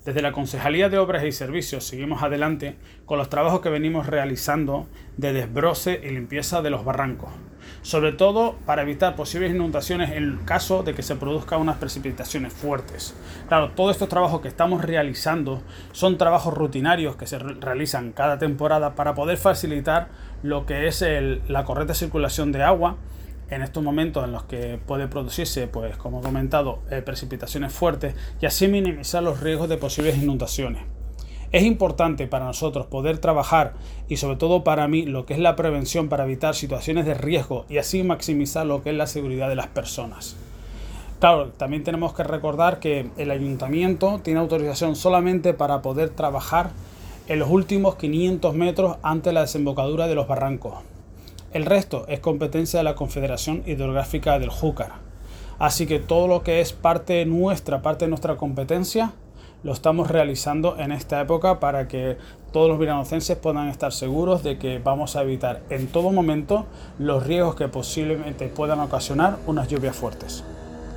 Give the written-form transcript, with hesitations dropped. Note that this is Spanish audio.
Desde la Concejalía de Obras y Servicios seguimos adelante con los trabajos que venimos realizando de desbroce y limpieza de los barrancos, sobre todo para evitar posibles inundaciones en el caso de que se produzcan unas precipitaciones fuertes. Claro, todos estos trabajos que estamos realizando son trabajos rutinarios que se realizan cada temporada para poder facilitar lo que es la correcta circulación de agua en estos momentos en los que puede producirse, pues como he comentado, precipitaciones fuertes, y así minimizar los riesgos de posibles inundaciones. Es importante para nosotros poder trabajar, y sobre todo para mí, lo que es la prevención para evitar situaciones de riesgo y así maximizar lo que es la seguridad de las personas. Claro, también tenemos que recordar que el ayuntamiento tiene autorización solamente para poder trabajar en los últimos 500 metros antes de la desembocadura de los barrancos. El resto es competencia de la Confederación Hidrográfica del Júcar. Así que todo lo que es parte de nuestra competencia, lo estamos realizando en esta época para que todos los viranocenses puedan estar seguros de que vamos a evitar en todo momento los riesgos que posiblemente puedan ocasionar unas lluvias fuertes.